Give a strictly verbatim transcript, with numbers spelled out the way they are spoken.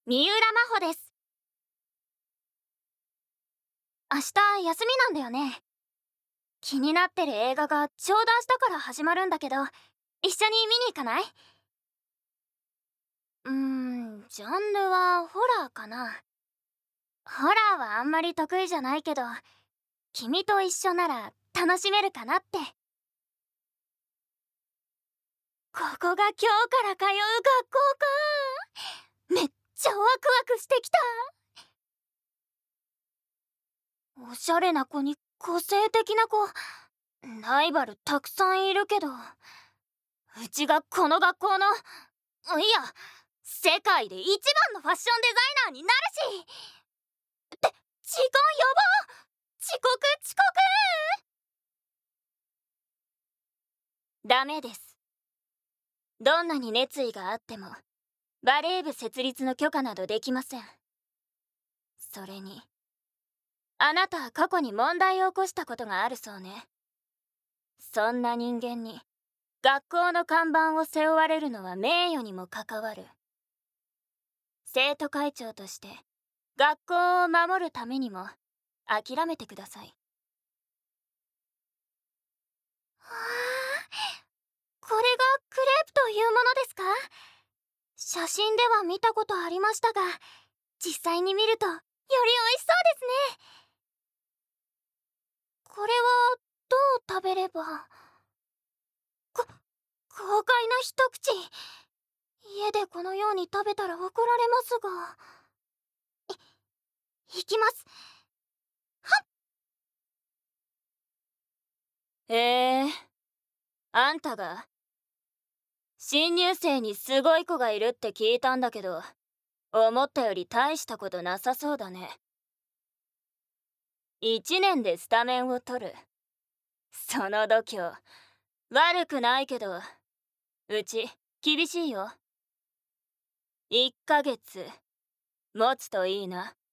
三浦真帆です。明日休みなんだよね。気になってる映画がちょうど明日から始まるんだけど、一緒に見に行かない？うーん、ジャンルはホラーかな。ホラーはあんまり得意じゃないけど、君と一緒なら楽しめるかなって。ここが今日から通う学校か。めっちゃワクワクしてきた。おしゃれな子に個性的な子、ライバルたくさんいるけど、うちがこの学校の、いや、世界で一番のファッションデザイナーになるし。って時間やば。遅刻遅刻。ダメです。どんなに熱意があってもバレー部設立の許可などできません。それにあなたは過去に問題を起こしたことがあるそうね。そんな人間に学校の看板を背負われるのは名誉にも関わる。生徒会長として学校を守るためにも諦めてください。はあ、これがクレープというものですか？写真では見たことありましたが、実際に見るとより美味しそうですね。これはどう食べれば。こ豪快な一口。家でこのように食べたら怒られますが。い、いきます。はっ。へえ、あんたが。新入生にすごい子がいるって聞いたんだけど、思ったより大したことなさそうだね。一年でスタメンを取る。その度胸悪くないけど、うち厳しいよ。いっかげつ持つといいな。